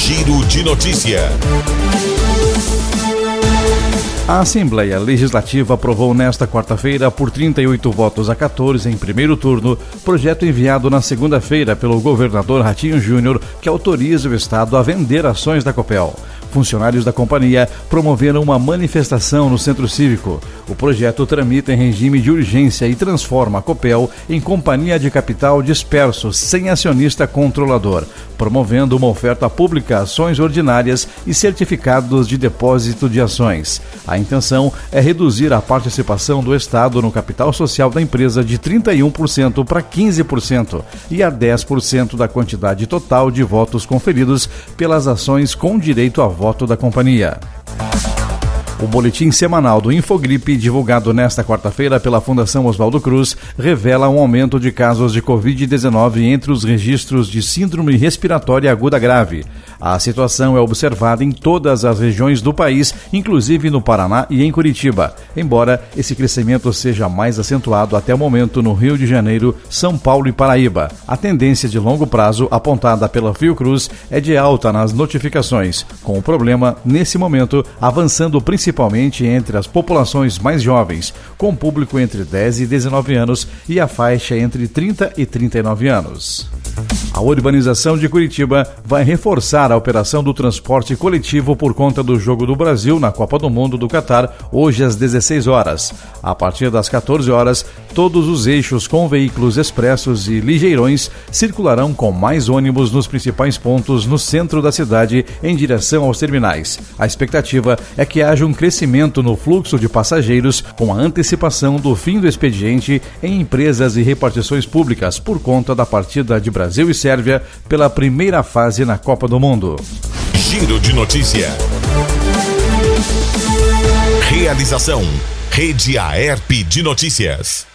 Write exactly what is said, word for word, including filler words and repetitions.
Giro de Notícia. A Assembleia Legislativa aprovou nesta quarta-feira, por trinta e oito votos a quatorze em primeiro turno, projeto enviado na segunda-feira pelo governador Ratinho Júnior, que autoriza o Estado a vender ações da Copel. Funcionários da companhia promoveram uma manifestação no Centro Cívico. O projeto tramita em regime de urgência e transforma a Copel em companhia de capital disperso, sem acionista controlador, promovendo uma oferta pública, ações ordinárias e certificados de depósito de ações. A intenção é reduzir a participação do Estado no capital social da empresa de trinta e um por cento para quinze por cento e a dez por cento da quantidade total de votos conferidos pelas ações com direito a voto da companhia. O boletim semanal do Infogripe, divulgado nesta quarta-feira pela Fundação Oswaldo Cruz, revela um aumento de casos de covid dezenove entre os registros de síndrome respiratória aguda grave. A situação é observada em todas as regiões do país, inclusive no Paraná e em Curitiba, embora esse crescimento seja mais acentuado até o momento no Rio de Janeiro, São Paulo e Paraíba. A tendência de longo prazo apontada pela Fiocruz é de alta nas notificações, com o problema, nesse momento, avançando principalmente entre as populações mais jovens, com público entre dez e dezenove anos e a faixa entre trinta e trinta e nove anos. A urbanização de Curitiba vai reforçar a operação do transporte coletivo por conta do Jogo do Brasil na Copa do Mundo do Catar, hoje às dezesseis horas. A partir das quatorze horas, todos os eixos com veículos expressos e ligeirões circularão com mais ônibus nos principais pontos no centro da cidade em direção aos terminais. A expectativa é que haja um crescimento no fluxo de passageiros com a antecipação do fim do expediente em empresas e repartições públicas por conta da partida de Brasil e Sérvia pela primeira fase na Copa do Mundo. Giro de Notícia. Realização: Rede Aerp de Notícias.